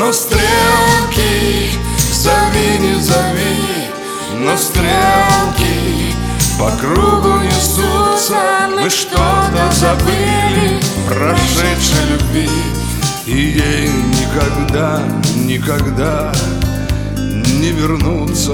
Но стрелки, зови, не зови, но стрелки по кругу несутся. Мы что-то забыли в прошедшей любви, и ей никогда, никогда не вернуться.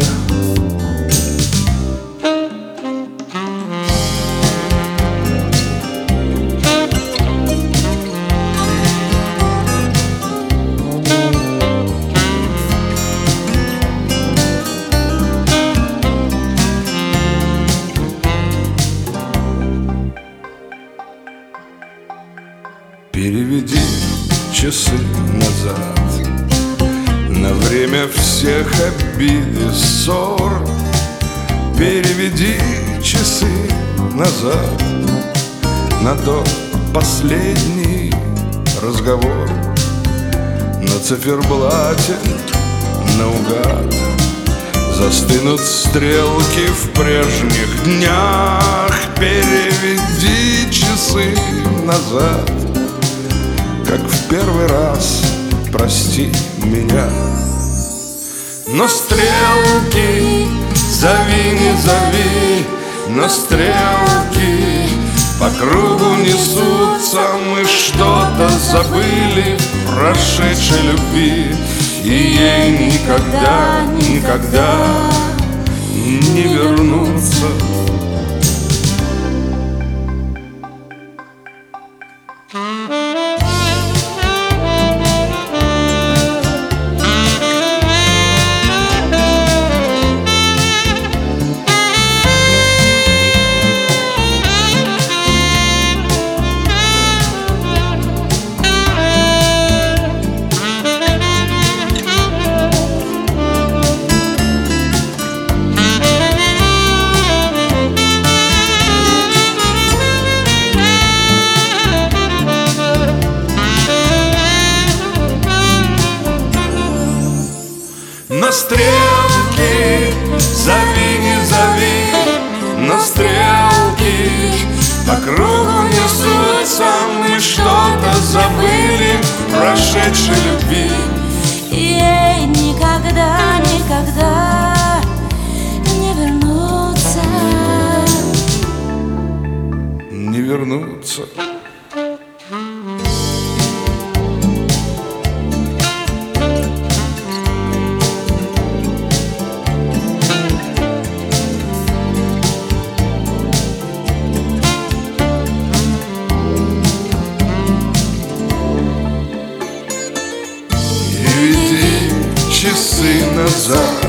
Переведи часы назад на время всех обид и ссор. Переведи часы назад на тот последний разговор. На циферблате наугад застынут стрелки в прежних днях. Переведи часы назад, как в первый раз, прости меня. Но стрелки, зови, не зови, но стрелки по кругу несутся. Мы что-то забыли в прошедшей любви, и ей никогда, никогда не вернуться. Но стрелки, зови, не зови, но стрелки по кругу несутся. Мы что-то забыли в прошедшей любви, и ей никогда, никогда не вернуться. Не вернуться. часы назад.